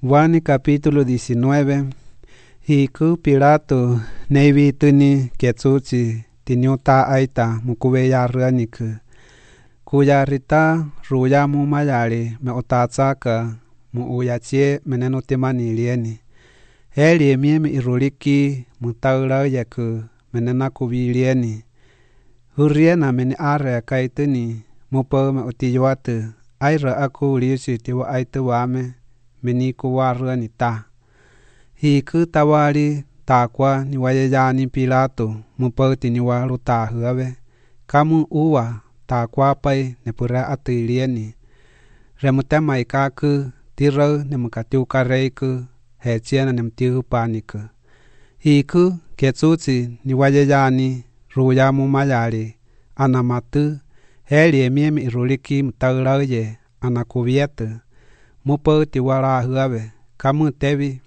Juan capítulo 19. Hiku Pilato nevi tuni ketsuchi tinyuta aita mukubeya raniku. Kuya rita ruya mu mayari me otatsaka mu uyachie meneno timani lieni. Eli miemi iruliki mutaura yaku menena kubilieni. Huriena meni are kaituni mupa me otiyuatu. Aira aku liusi tiwa aitu wame meni kuwaruani ta. Hiku tawari takwa ni wayayani Pilato mupati ni waru tahuave. Kamu uwa takwa pai nepura atilieni. Remutema ikaku tiro nemukatiuka reiku hechiena nemtiu paniku. Hiku ketsuti ni wayayani ruyamu mayari anamatu heli emiemi iruliki mutaurauye anakubietu mupati warahuave kamu tevi.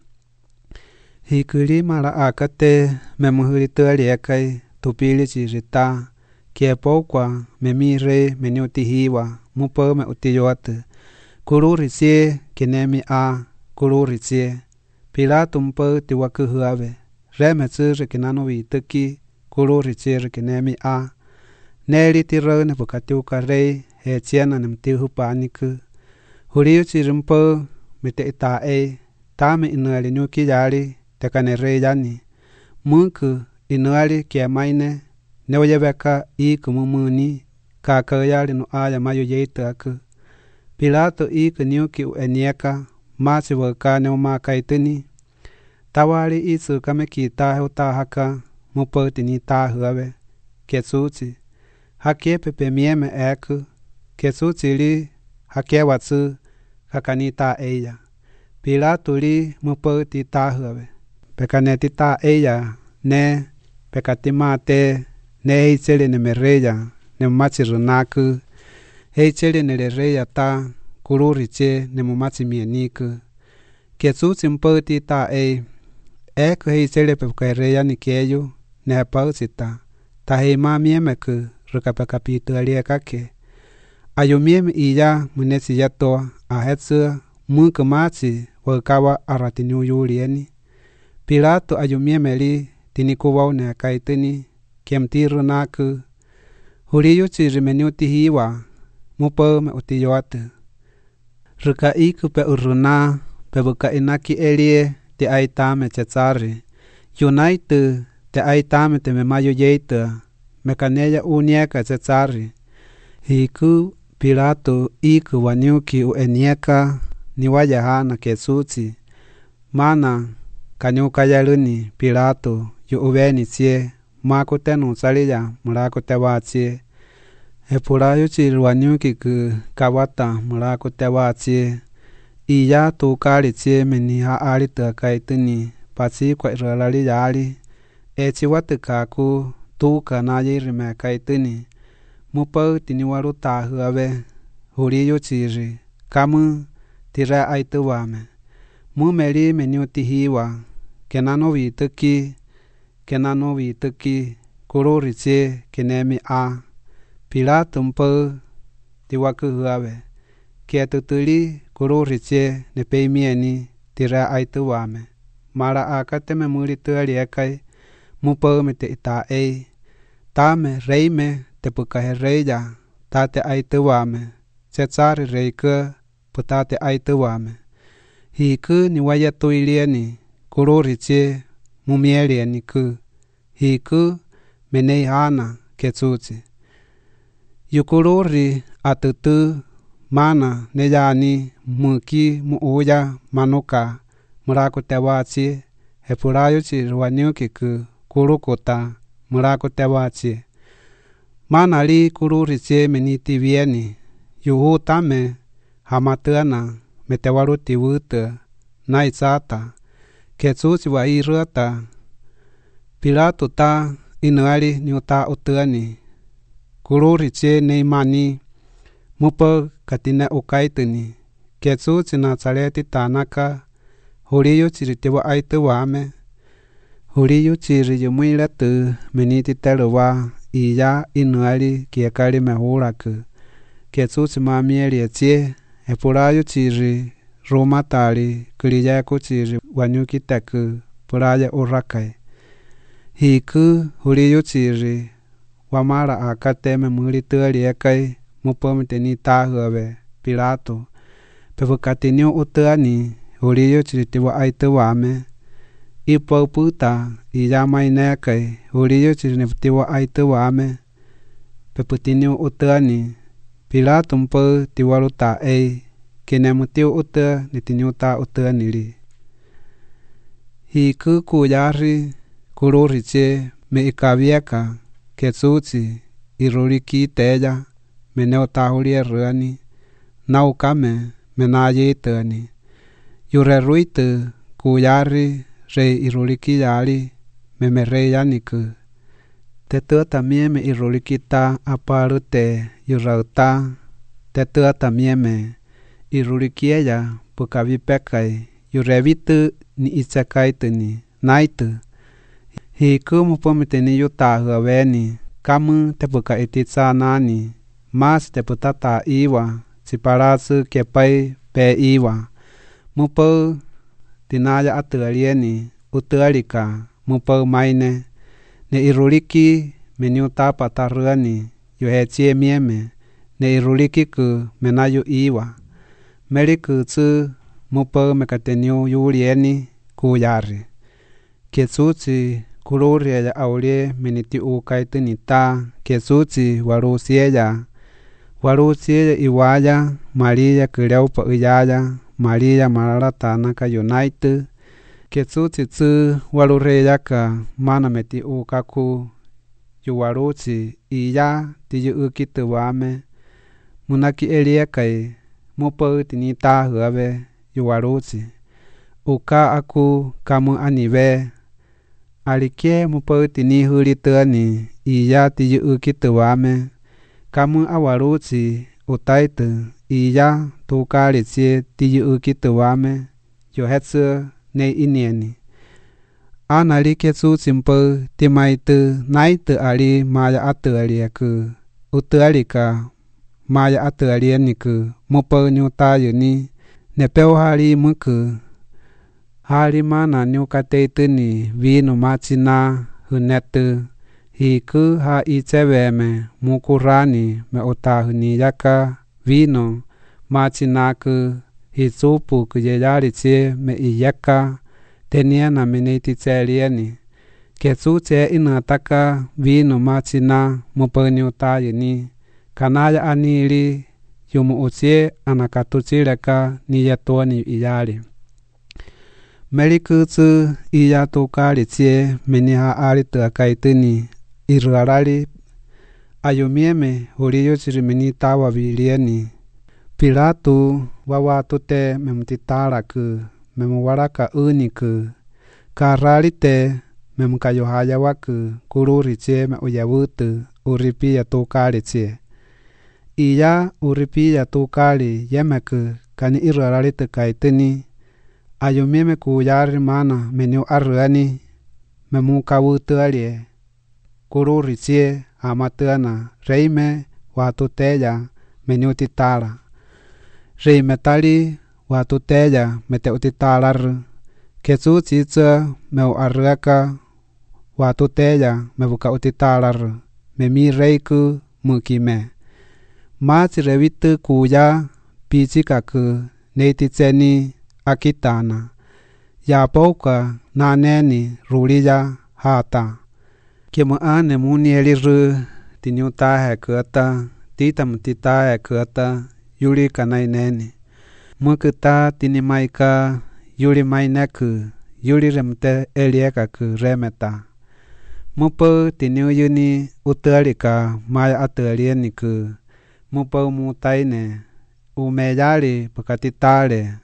Hikuli mara akate memuhuritu aliekai tupili chirita kiepokwa memire meniutihiwa mupa me utiyotu kururisie kinemi a kururisie Pilato mupa tiwakuhuave remetsuri kinano vituki kururisie kinemi a neli tiro nepukatiuka rei hechiena nemtihu paniku huriu chirimpo mite itae tame inuali nyuki yari tekane rei yani munku inuali kiamaine neoyebeka iku mumuni kakayari no aya mayo yeitaku Pilato iku nyuki uenieka masi waka neomaka ituni tawari isu kame kita heutahaka mupati ni tahuave ketsuti hakie pepe mieme eku ketsuti li hakie watsu kakanita eya Pilato li mupati tahuave pekaneti ta eya ne pekatimate ne heicheli nemereya nemachirunaku heicheli nelereya ta kururiche nemumachi mieniku ketsuti mupati ta eku heicheli pekareya nikeyu nepausita tahima miemeku rukapekapitu aliekake ayumiemi iya munesi yatoa ahetsu munku machi wakawa aratinu yulieni Pilato ayumiemeli tinikuwau ne kaituni kemtiru naku huriyu chirimeni utihiwa mupa me utiyoatu ruka iku pe uruna pe buka inaki elie te aitame chetsari yunaitu te aitame te memayo yeita mekaneya unieka chetsari hiku Pilato iku wanyuki uenieka niwayahana ketsuti mana kanyuka yaluni Pilato yu uveni chie makutenu saliya murakute wachie epurayu chiru wanyuki ku kawata murakute wachie iya tukali chie meni haali takaituni pasi kwa iralali yali echi watikaku tuka nayirime kaituni mupa tiniwaru tahuave huriyu chiri kamu tira aituwame mumeli meniutihiwa kenano vituki kururiche kinemi a Pilato mpa tiwakuhuave kietutuli kururiche nepeimieni tira aituwame mara akateme muritu aliekai mupa mete itae tame reime tepukahe reya tate aituwame chetsari reika putate aituwame hiku niwayatuilieni kururiche mumielieni ku hiku menei hana ketsuti yukururi atutu mana neyani muki muuya manuka murakute wachi epurayu chiruwanyuki ku kurukuta murakute wachi mana li kururiche meniti vieni yuhu tame hamatuana metewaruti wuta naisata ketsuti wa iruata Pilato ta inuali niuta utuani kururiche neimani mupa katina ukaituni ketsuti Nazareti tanaka huriyu chiritiwa aituwame huriyu chiri yumuiletu meniti teluwa iya inuali kiekali mehuraku ketsuti mamieli echie epurayu chiri Roma tali kiliya kuchiri wanyukitaku puraya urakai. Hiku huliyo chiri wamara akateme mulituali ekai mupomteni tahuave Pilato. Pevukatinyo utuani huliyo chiri tiwa aituwame. Ipo puta iyamainekai huliyo chiri tiwa aituwame. Peputinyo utuani Pilato mpo tiwaruta ei. Kinemutiu uta nitinyuta uta nili. Hiku kuyari kururiche me ikavieka ketsuchi iruriki teya me neotahulie ruani naukame me nayitani. Yureruitu kuyari re iruriki yari me reyaniku. Tetua tamie me iruriki ta aparute yurauta. Tetua tamie me irurikiya pukavipekai yurevitu ni ichakaituni naitu. Hiku mupomiteni yutahuaveni kamu tepuka ititsanani mas teputata iwa chiparatsu kepai pe iwa. Mupo tinaya atualieni utualika mupo maine ne iruriki menyuta pataruani yuhechie mieme ne irurikiku menayu iwa. Merikutsu mupo mekatenyo yulieni kuyari. Ketsuchi kururia aulie meniti ukaitu nita. Ketsuchi warusieya iwaya Maria kireupa uyaya Maria mararatana ka unaitu. Ketsuchi tsu warureyaka mana meti ukaku yuwaruchi iya tiyu ukitu wame. Munaki eliekai mupo tinita huave yuwaruchi. Uka aku kamu anive. Alike mupo tini hulituani iya tiyu ukitu wame. Kamu awaruchi utaitu iya tukarichie tiyu ukitu wame. Yohetsu ne inieni. Anali ketsuchi mpo timaitu naitu ali maya atualieku. Utualika maya atualieniku mupo nyutayuni nepeu hali muku. Hali mana nyukateituni vino machina hunetu. Hiku ha icheveme mukurani me utahuni yaka vino machinaku hitsupu kuyeyarichie me iyaka teniana menetichelieni. Ketsuche inataka vino machina mupo nyutayuni. Kanaya anili yumu uchie anakatuchileka niyatuani iyali. Merikutsu iya tukarichie meniha alituakaituni iruarali. Ayumieme huliyo chirimeni tawavilieni. Pilato wawatute memutitaraku memuwaraka uniku. Karalite memukayohaya waku kururichie me uyavutu uripia tukarichie. Iya uripia tukali yemeku kani iruaralitu kaituni. Ayumieme kuyari mana menyu aruani memukawutualie. Kururichie amatuana reime watuteya menyu titara. Reime tali watuteya mete utitararu. Ketsuchi tsa meu aruaka watuteya mebuka utitararu. Memi reiku mukime. Machi revitu kuya pichikaku neiticheni akitana. Yapoka naneni ruliya hata. Kimuane munieliru tinyutahe kuata. Titamutitahe kuata yuli kanaineni. Mukuta tinimaika yuli maineku. Yuli remte eliekaku remeta. Mupo tinyuyuni utualika maya atualieniku. Mupo mutaine umeyali pukatitale.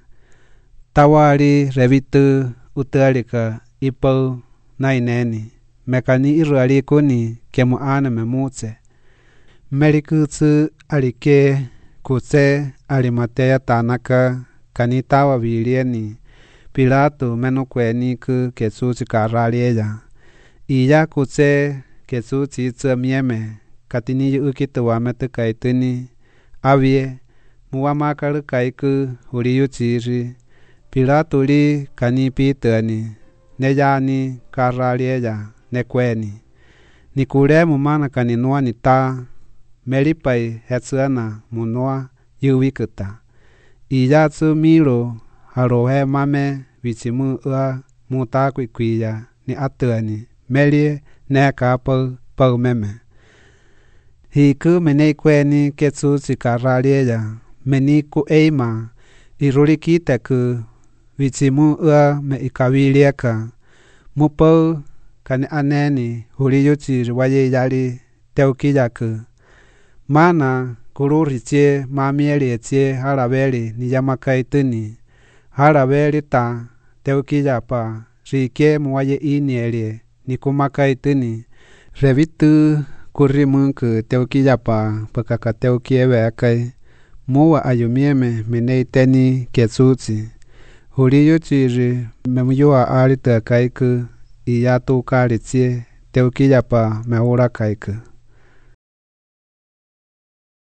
Tawali revitu utualika ipo naineni. Mekani irualikuni kemuane memuche. Merikutsu alike kutse alimateya tanaka kanitawa vilieni. Pilato menukweni ketsuchi karalieya. Iya kutse ketsuchi itsa mieme katini ukitu wametu kaituni. Avie muamakaru kaiku uriyu chiri Pilato li kani pitani nejani karalieya nekweni Nikodemu mana kaninua nita melipai hetsuana munua yuwikuta iyatsu milo harohe mame vichimu muta kwikwiya ni atuani melie neka pau meme hiku menei kweni ketsu chikaralieya meniku eima irulikiteku vichimu me ikawilieka mupau kani aneni huliyochi waye yali teukiyaku mana kururichie mamielie harabeli ni yamakaituni harabeli ta teukiyapa rike muwaye inielie ni kumakaituni revitu kurimunku teukiyapa pakaka teukiewekai muwa ayumieme meneiteni ketsuchi huliyochi memuyua alita kaiku iyatu kalichie teukiyapa mehura kaiku